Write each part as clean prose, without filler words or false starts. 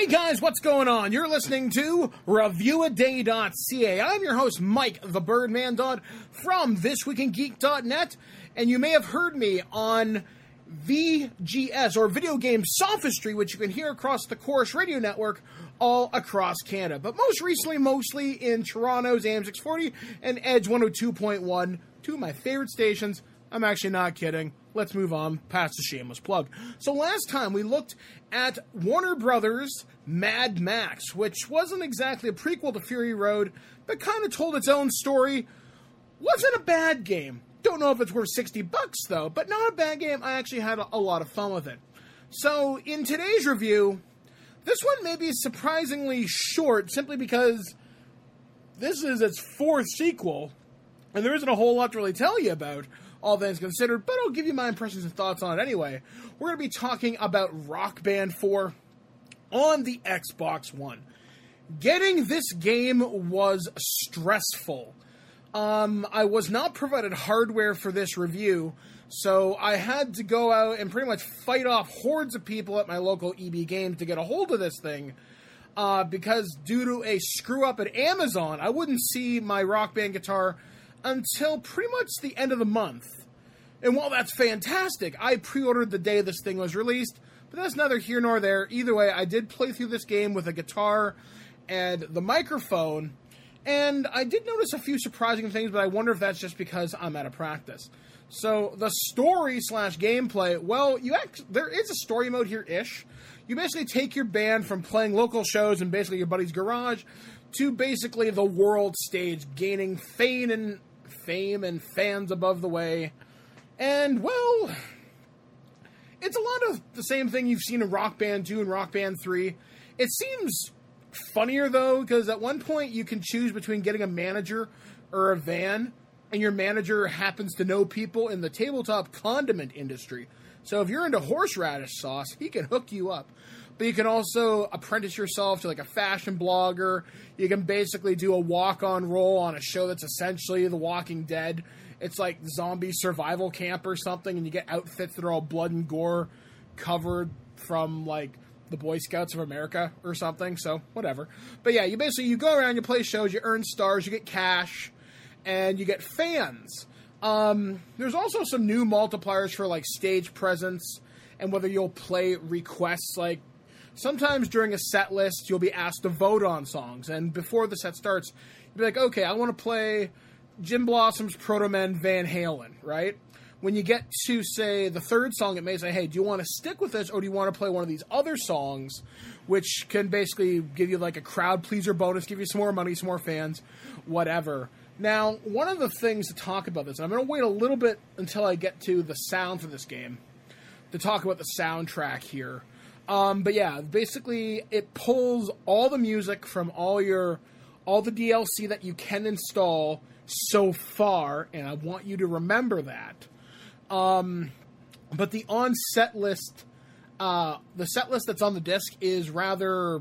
Hey guys, what's going on? You're listening to ReviewAday.ca. I'm your host, Mike the Birdman Dodd from ThisWeekInGeek.net, and you may have heard me on VGS, or Video Game Sophistry, which you can hear across the Chorus Radio Network all across Canada. But most recently, mostly in Toronto's AM 640 and Edge 102.1, two of my favorite stations. I'm actually not kidding. Let's move on past the shameless plug. So last time we looked at Warner Brothers' Mad Max, which wasn't exactly a prequel to Fury Road, but kind of told its own story. Wasn't a bad game. Don't know if it's worth $60 though, but not a bad game. I actually had a lot of fun with it. So in today's review, this one may be surprisingly short simply because this is its fourth sequel, and there isn't a whole lot to really tell you about, all things considered, but I'll give you my impressions and thoughts on it anyway. We're going to be talking about Rock Band 4 on the Xbox One. Getting this game was stressful. I was not provided hardware for this review, so I had to go out and pretty much fight off hordes of people at my local EB Games to get a hold of this thing, because due to a screw-up at Amazon, I wouldn't see my Rock Band guitar until pretty much the end of the month. And while that's fantastic, I pre-ordered the day this thing was released, but that's neither here nor there. Either way, I did play through this game with a guitar and the microphone, and I did notice a few surprising things, but I wonder if that's just because I'm out of practice. So, the story/gameplay, well, there is a story mode here-ish. You basically take your band from playing local shows in basically your buddy's garage to basically the world stage, gaining fame and fans above the way. And, well, it's a lot of the same thing you've seen in Rock Band 2 and Rock Band 3. It seems funnier, though, because at one point you can choose between getting a manager or a van, and your manager happens to know people in the tabletop condiment industry. So if you're into horseradish sauce, he can hook you up. But you can also apprentice yourself to like a fashion blogger. You can basically do a walk-on role on a show that's essentially The Walking Dead. It's like zombie survival camp or something, and you get outfits that are all blood and gore covered from like the Boy Scouts of America or something, so whatever. But yeah, you go around, you play shows, you earn stars, you get cash, and you get fans. There's also some new multipliers for like stage presence and whether you'll play requests. Like sometimes during a set list, you'll be asked to vote on songs, and before the set starts, you'll be like, okay, I want to play Gin Blossom's Proto Men Van Halen, right? When you get to, say, the third song, it may say, hey, do you want to stick with this, or do you want to play one of these other songs, which can basically give you like a crowd pleaser bonus, give you some more money, some more fans, whatever. Now, one of the things to talk about this, and I'm going to wait a little bit until I get to the sound for this game, to talk about the soundtrack here. But yeah, basically, it pulls all the music from all the DLC that you can install so far, and I want you to remember that. But the on-set list, the set list that's on the disc is rather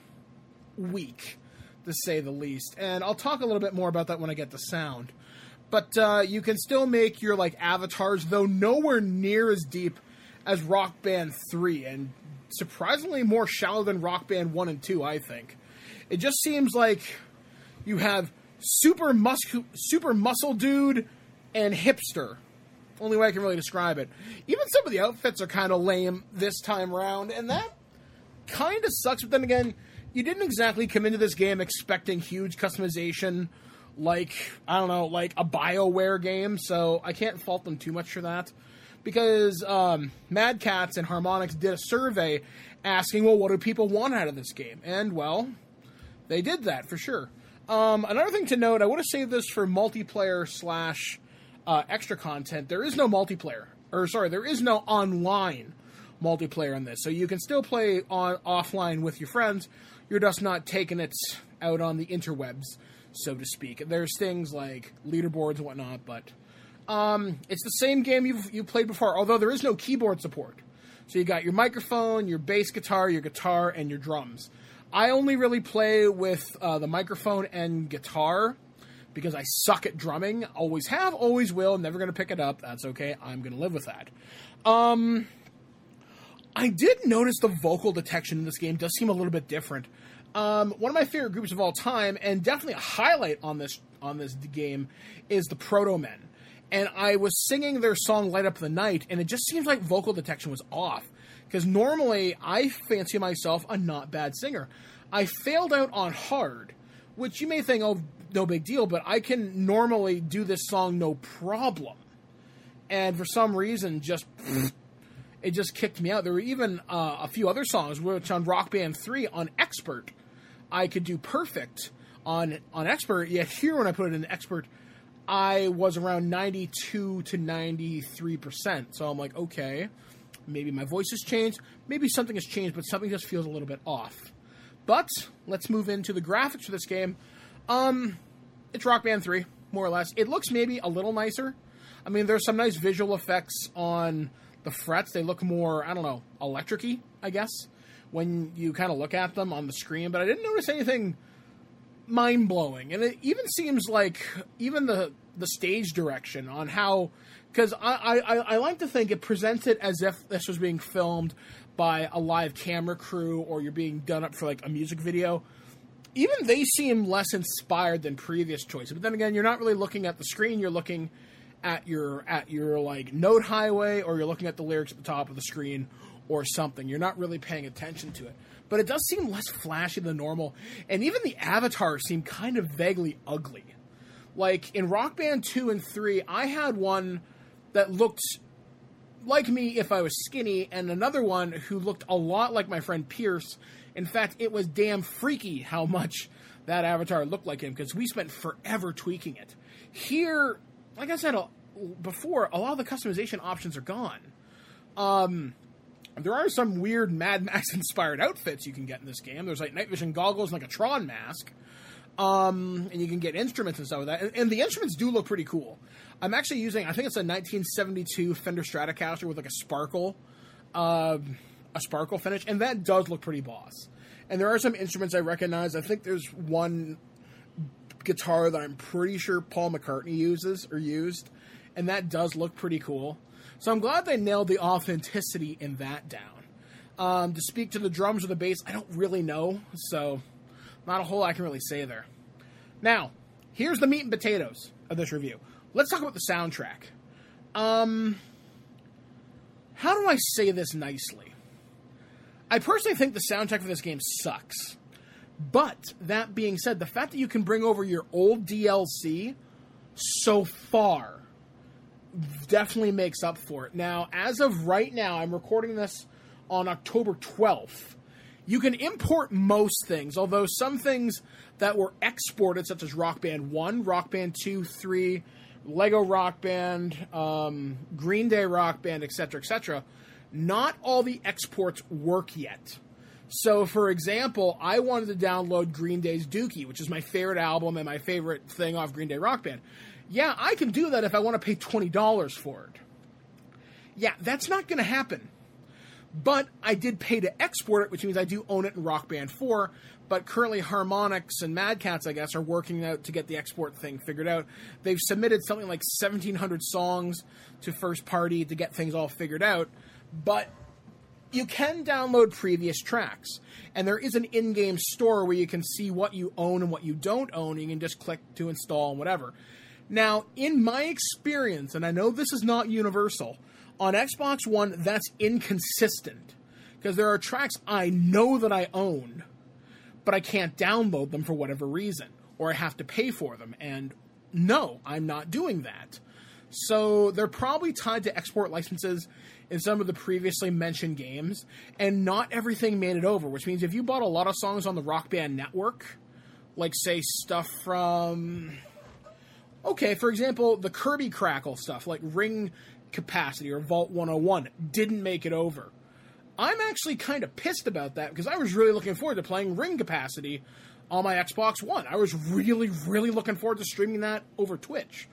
weak, to say the least. And I'll talk a little bit more about that when I get the sound. But you can still make your like avatars, though nowhere near as deep as Rock Band 3, and surprisingly more shallow than Rock Band 1 and 2, I think. It just seems like you have super muscle dude and hipster. Only way I can really describe it. Even some of the outfits are kind of lame this time around, and that kind of sucks. But then again, you didn't exactly come into this game expecting huge customization like, I don't know, like a BioWare game, so I can't fault them too much for that. Because Mad Catz and Harmonix did a survey asking, well, what do people want out of this game? And, well, they did that for sure. Another thing to note, I would have saved this for multiplayer / extra content. There is no multiplayer. There is no online multiplayer in this. So you can still play offline with your friends. You're just not taking it out on the interwebs, so to speak. There's things like leaderboards and whatnot, but it's the same game you've played before, although there is no keyboard support. So you got your microphone, your bass guitar, your guitar, and your drums. I only really play with the microphone and guitar because I suck at drumming. Always have, always will. Never going to pick it up. That's okay. I'm going to live with that. I did notice the vocal detection in this game does seem a little bit different. One of my favorite groups of all time, and definitely a highlight on this game, is the Proto Men. And I was singing their song Light Up the Night, and it just seems like vocal detection was off. Because normally, I fancy myself a not bad singer. I failed out on Hard, which you may think, oh, no big deal, but I can normally do this song no problem. And for some reason, it just kicked me out. There were even a few other songs, which on Rock Band 3 on Expert, I could do perfect on Expert, yet here when I put it in Expert, I was around 92 to 93%. So I'm like, okay, maybe my voice has changed, maybe something has changed, but something just feels a little bit off. But let's move into the graphics for this game. It's Rock Band 3, more or less. It looks maybe a little nicer. I mean, there's some nice visual effects on the frets. They look more, I don't know, electric-y, I guess, when you kind of look at them on the screen. But I didn't notice anything mind-blowing. And it even seems like even the stage direction on how... Because I like to think it presents it as if this was being filmed by a live camera crew or you're being done up for, like, a music video. Even they seem less inspired than previous choices. But then again, you're not really looking at the screen. You're looking at your like note highway, or you're looking at the lyrics at the top of the screen or something. You're not really paying attention to it. But it does seem less flashy than normal. And even the avatars seem kind of vaguely ugly. Like in Rock Band 2 and 3, I had one that looked like me if I was skinny, and another one who looked a lot like my friend Pierce. In fact, it was damn freaky how much that avatar looked like him, because we spent forever tweaking it. Here, like I said before, a lot of the customization options are gone. There are some weird Mad Max-inspired outfits you can get in this game. There's like night vision goggles and like a Tron mask. And you can get instruments and stuff like that. And the instruments do look pretty cool. I'm actually using, I think it's a 1972 Fender Stratocaster with like a sparkle finish, and that does look pretty boss. And there are some instruments I recognize. I think there's one guitar that I'm pretty sure Paul McCartney used, and that does look pretty cool. So I'm glad they nailed the authenticity in that down. To speak to the drums or the bass, I don't really know, so not a whole lot I can really say there. Now, here's the meat and potatoes of this review. Let's talk about the soundtrack. How do I say this nicely? I personally think the soundtrack for this game sucks. But, that being said, the fact that you can bring over your old DLC so far definitely makes up for it. Now, as of right now, I'm recording this on October 12th. You can import most things, although some things that were exported, such as Rock Band 1, Rock Band 2, 3, Lego Rock Band, Green Day Rock Band, etc., not all the exports work yet. So, for example, I wanted to download Green Day's Dookie, which is my favorite album and my favorite thing off Green Day Rock Band. Yeah, I can do that if I want to pay $20 for it. Yeah, that's not going to happen. But I did pay to export it, which means I do own it in Rock Band 4, but currently Harmonix and Mad Catz, I guess, are working out to get the export thing figured out. They've submitted something like 1,700 songs to First Party to get things all figured out, but you can download previous tracks, and there is an in-game store where you can see what you own and what you don't own, and you can just click to install and whatever. Now, in my experience, and I know this is not universal, on Xbox One, that's inconsistent, because there are tracks I know that I own, but I can't download them for whatever reason, or I have to pay for them, and no, I'm not doing that. So they're probably tied to export licenses in some of the previously mentioned games, and not everything made it over, which means if you bought a lot of songs on the Rock Band network, like, say, stuff from... Okay, for example, the Kirby Crackle stuff, like Ring Capacity or Vault 101, didn't make it over. I'm actually kind of pissed about that, because I was really looking forward to playing Ring Capacity on my Xbox One. I was really, really looking forward to streaming that over Twitch.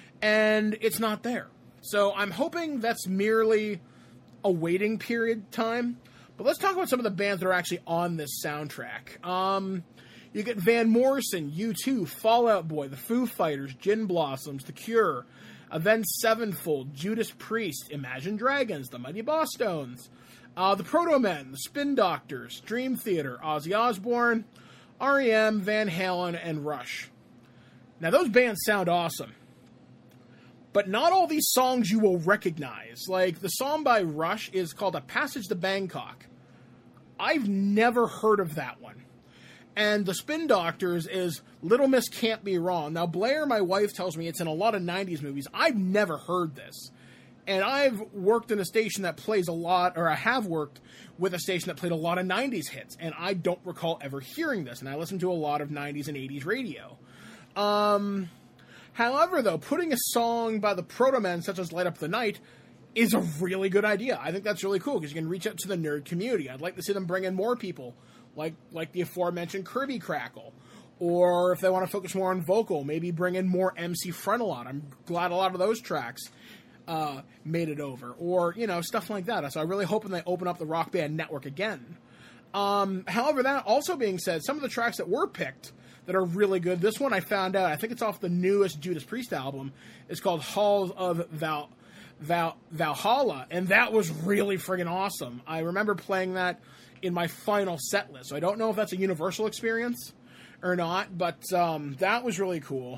And it's not there. So I'm hoping that's merely a waiting period time. But let's talk about some of the bands that are actually on this soundtrack. You get Van Morrison, U2, Fall Out Boy, The Foo Fighters, Gin Blossoms, The Cure, Avenged Sevenfold, Judas Priest, Imagine Dragons, The Mighty Bosstones, The Proto Men, the Spin Doctors, Dream Theater, Ozzy Osbourne, R.E.M., Van Halen, and Rush. Now, those bands sound awesome. But not all these songs you will recognize. Like, the song by Rush is called A Passage to Bangkok. I've never heard of that one. And the Spin Doctors is Little Miss Can't Be Wrong. Now, Blair, my wife, tells me it's in a lot of 90s movies. I've never heard this. And I've worked in a station that plays a lot, or I have worked with a station that played a lot of 90s hits, and I don't recall ever hearing this. And I listen to a lot of 90s and 80s radio. However, though, putting a song by the Proto Men, such as Light Up the Night, is a really good idea. I think that's really cool, because you can reach out to the nerd community. I'd like to see them bring in more people, like the aforementioned Kirby Crackle. Or if they want to focus more on vocal, maybe bring in more MC Frontalot. I'm glad a lot of those tracks made it over, or, stuff like that. So I'm really hoping they open up the Rock Band Network again. However, that also being said, some of the tracks that were picked that are really good, this one I found out, I think it's off the newest Judas Priest album, it's called Halls of Valhalla, and that was really friggin' awesome. I remember playing that in my final set list, so I don't know if that's a universal experience or not, but that was really cool.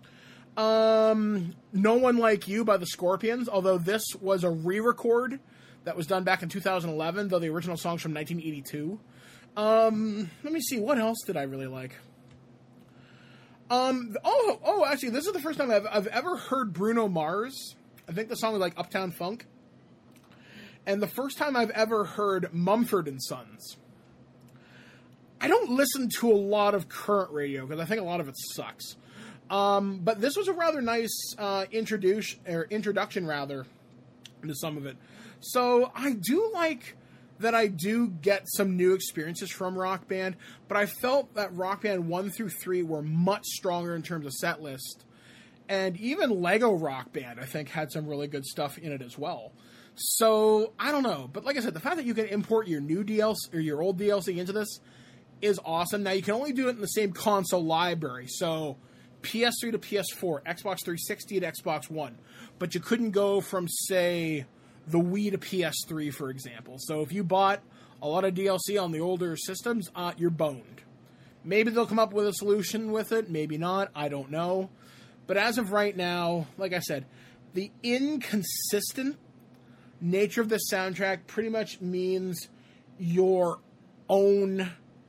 No One Like You by the Scorpions, although this was a re-record that was done back in 2011, though the original song's from 1982. Let me see, what else did I really like? Actually, this is the first time I've ever heard Bruno Mars. I think the song was like Uptown Funk. And the first time I've ever heard Mumford & Sons. I don't listen to a lot of current radio, because I think a lot of it sucks. But this was a rather nice introduction into some of it. So I do like that I do get some new experiences from Rock Band, but I felt that Rock Band 1 through 3 were much stronger in terms of set list. And even Lego Rock Band, I think, had some really good stuff in it as well. So, I don't know. But like I said, the fact that you can import your new DLC or your old DLC into this is awesome. Now, you can only do it in the same console library. So, PS3 to PS4, Xbox 360 to Xbox One. But you couldn't go from, say, the Wii to PS3, for example. So if you bought a lot of DLC on the older systems, you're boned. Maybe they'll come up with a solution with it, maybe not, I don't know. But as of right now, like I said, the inconsistent nature of this soundtrack pretty much means your old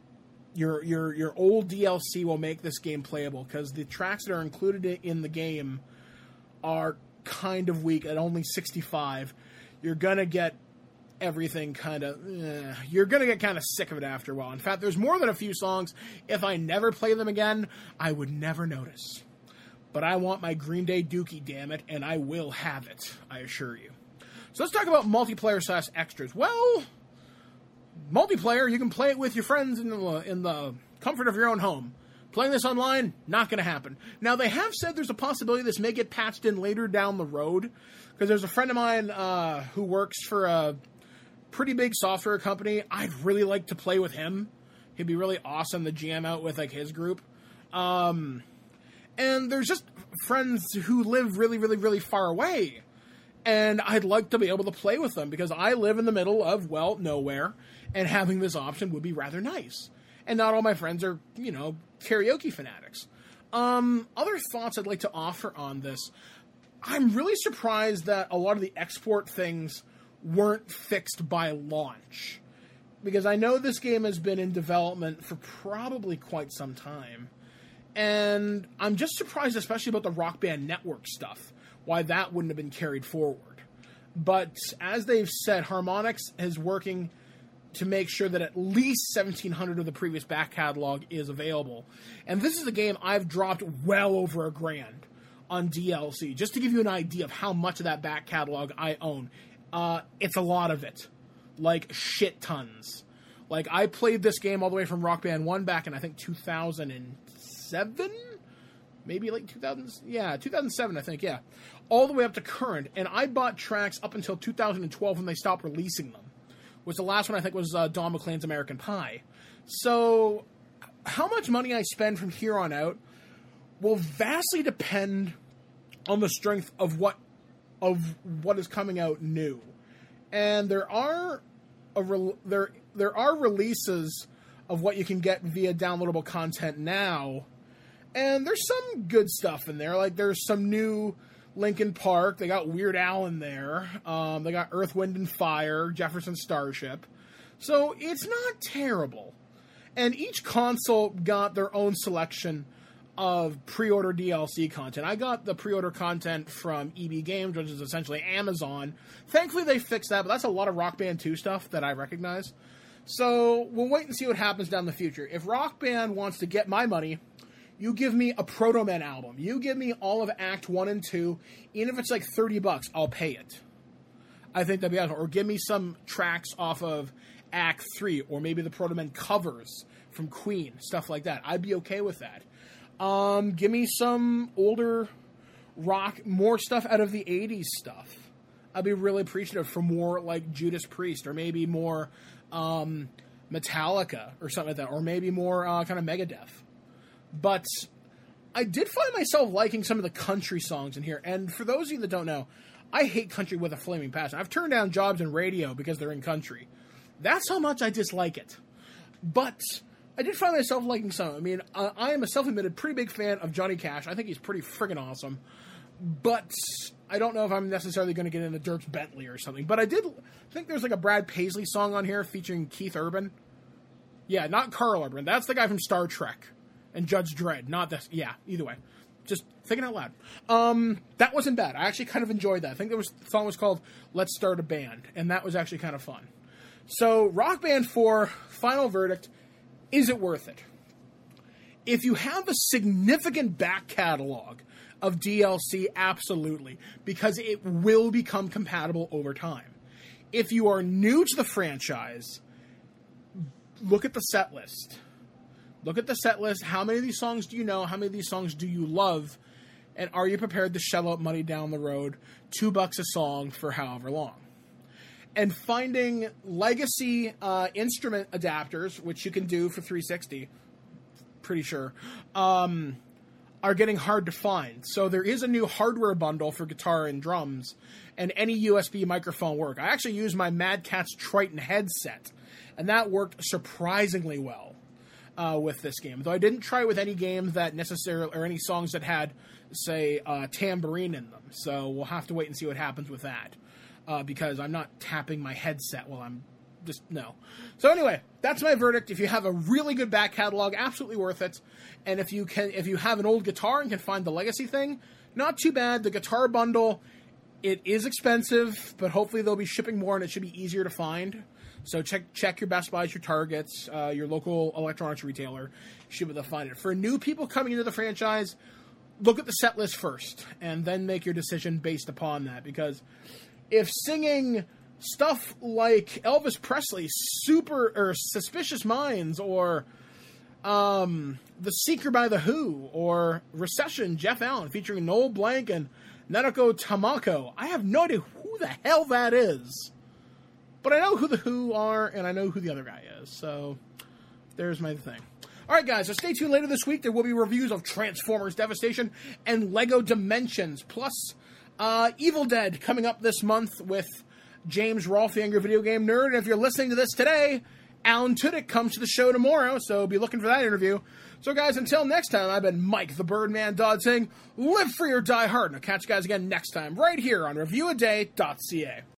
DLC will make this game playable, because the tracks that are included in the game are kind of weak at only 65. You're gonna get everything you're gonna get kind of sick of it after a while. In fact, there's more than a few songs, if I never play them again, I would never notice. But I want my Green Day Dookie, damn it, and I will have it, I assure you. So let's talk about multiplayer / extras. Well, multiplayer, you can play it with your friends in the comfort of your own home. Playing this online, not going to happen. Now, they have said there's a possibility this may get patched in later down the road, because there's a friend of mine who works for a pretty big software company. I'd really like to play with him. He'd be really awesome to jam out with, like, his group. And there's just friends who live really, really, really far away. And I'd like to be able to play with them, because I live in the middle of, well, nowhere, and having this option would be rather nice. And not all my friends are, karaoke fanatics. Other thoughts I'd like to offer on this. I'm really surprised that a lot of the export things weren't fixed by launch, because I know this game has been in development for probably quite some time. And I'm just surprised, especially about the Rock Band Network stuff, why that wouldn't have been carried forward. But as they've said, Harmonix is working to make sure that at least 1,700 of the previous back catalog is available. And this is a game I've dropped well over $1,000 on DLC, just to give you an idea of how much of that back catalog I own. It's a lot of it. Like, shit tons. Like, I played this game all the way from Rock Band 1 back in, I think, 2007? Maybe like 2007, I think, yeah. All the way up to current. And I bought tracks up until 2012 when they stopped releasing them. Was the last one, I think, was Don McLean's American Pie. So, how much money I spend from here on out will vastly depend on the strength of what is coming out new. And there are there are releases of what you can get via downloadable content now, and there's some good stuff in there. Like there's some new Linkin Park. They got Weird Al in there. They got Earth, Wind and Fire, Jefferson Starship. So it's not terrible. And each console got their own selection of pre-order DLC content. I got the pre-order content from EB Games, which is essentially Amazon. Thankfully, they fixed that, but that's a lot of Rock Band 2 stuff that I recognize. So we'll wait and see what happens down the future. If Rock Band wants to get my money, you give me a Proto Men album. You give me all of Act 1 and 2. Even if it's like $30, I'll pay it. I think that'd be awesome. Or give me some tracks off of Act 3, or maybe the Proto Men covers from Queen, stuff like that. I'd be okay with that. Give me some older rock, more stuff out of the 80s stuff. I'd be really appreciative for more like Judas Priest, or maybe more Metallica, or something like that, or maybe more kind of Megadeth. But I did find myself liking some of the country songs in here, and for those of you that don't know, I hate country with a flaming passion. I've turned down jobs in radio because they're in country. That's how much I dislike it. But I did find myself liking some. I mean, I am a self-admitted pretty big fan of Johnny Cash. I think he's pretty friggin' awesome. But I don't know if I'm necessarily going to get into Dierks Bentley or something. But I did think there's like a Brad Paisley song on here featuring Keith Urban. Yeah, not Carl Urban. That's the guy from Star Trek and Judge Dredd. Not this. Yeah, either way. Just thinking out loud. That wasn't bad. I actually kind of enjoyed that. I think the song was called Let's Start a Band. And that was actually kind of fun. So, Rock Band 4, final verdict, is it worth it? If you have a significant back catalog of DLC, absolutely, because it will become compatible over time. If you are new to the franchise, look at the set list. Look at the set list. How many of these songs do you know? How many of these songs do you love? And are you prepared to shell out money down the road, $2 a song for however long? And finding legacy instrument adapters, which you can do for 360, pretty sure, are getting hard to find. So there is a new hardware bundle for guitar and drums, and any USB microphone work. I actually used my Mad Catz Triton headset, and that worked surprisingly well with this game. Though I didn't try with any games that necessarily, or any songs that had, say, tambourine in them. So we'll have to wait and see what happens with that. Because I'm not tapping my headset while I'm just, no. So anyway, that's my verdict. If you have a really good back catalog, absolutely worth it. And if you have an old guitar and can find the legacy thing, not too bad. The guitar bundle, it is expensive, but hopefully they'll be shipping more and it should be easier to find. So check your Best Buys, your Targets, your local electronics retailer. You should be able to find it. For new people coming into the franchise, look at the set list first, and then make your decision based upon that, because if singing stuff like Elvis Presley, Suspicious Minds, or The Seeker by The Who, or Recession, Jeff Allen, featuring Noel Blanc and Nadeko Tamako, I have no idea who the hell that is. But I know who The Who are, and I know who the other guy is. So, there's my thing. Alright guys, so stay tuned later this week. There will be reviews of Transformers Devastation and LEGO Dimensions, plus Evil Dead coming up this month with James Rolfe, the Angry Video Game Nerd. And if you're listening to this today, Alan Tudyk comes to the show tomorrow, so be looking for that interview. So guys, until next time, I've been Mike the Birdman Dodd saying, live free or die hard. And I'll catch you guys again next time, right here on ReviewAday.ca.